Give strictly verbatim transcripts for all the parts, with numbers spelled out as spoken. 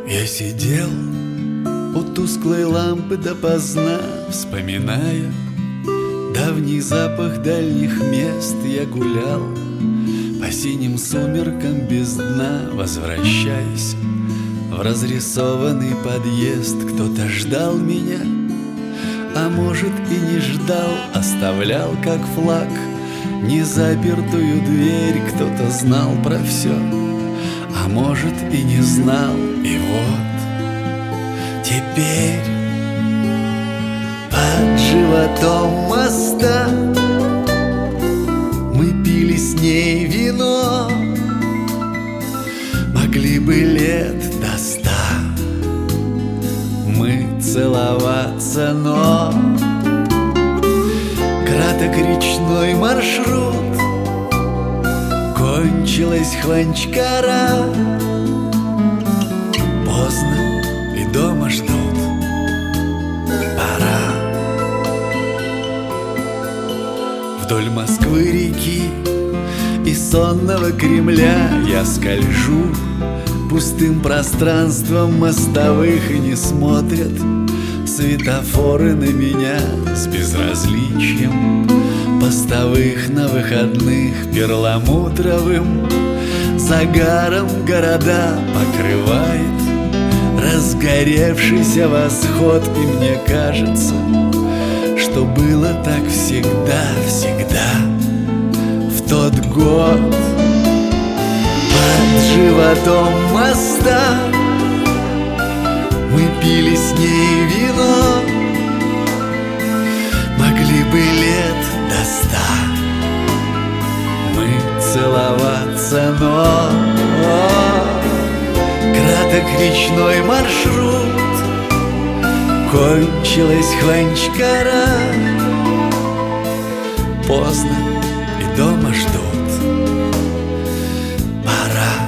Я сидел у тусклой лампы допоздна, вспоминая давний запах дальних мест. Я гулял по синим сумеркам без дна, возвращаясь в разрисованный подъезд. Кто-то ждал меня, а может и не ждал, оставлял как флаг незапертую дверь. Кто-то знал про все, а может и не знал. И вот теперь под животом моста мы пили с ней вино. Могли бы лет до ста мы целоваться, но краток речной маршрут, кончилась Хванчкара. Поздно и дома ждут, пора. Вдоль Москвы реки и сонного Кремля я скольжу пустым пространством мостовых, и не смотрят светофоры на меня с безразличием постовых. На выходных перламутровым загаром города покрывает разгоревшийся восход. И мне кажется, что было так всегда, всегда в тот год. Под животом моста мы пили с ней вино. Могли бы лет до ста мы целоваться, но краток речной маршрут, кончилась Хванчкара. Поздно и дома ждут, пора.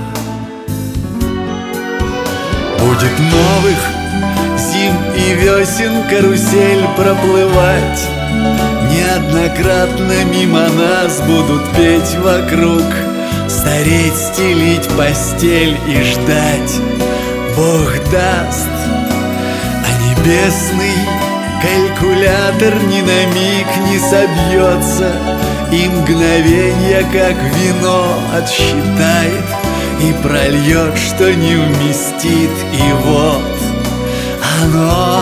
Будет новых зим и весен карусель проплывать, неоднократно мимо нас будут петь вокруг, стареть, стелить постель и ждать Бог даст. А небесный калькулятор ни на миг не собьется, и мгновенье, как вино, отсчитает и прольет, что не вместит. И вот оно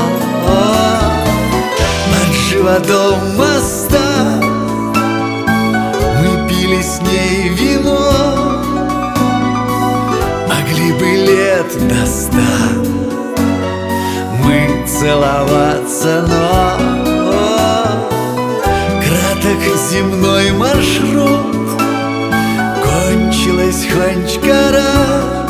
под животом моста мы пили с ней вино. Могли бы лет до ста мы целоваться, но краток земной маршрут, кончилась Хванчкара.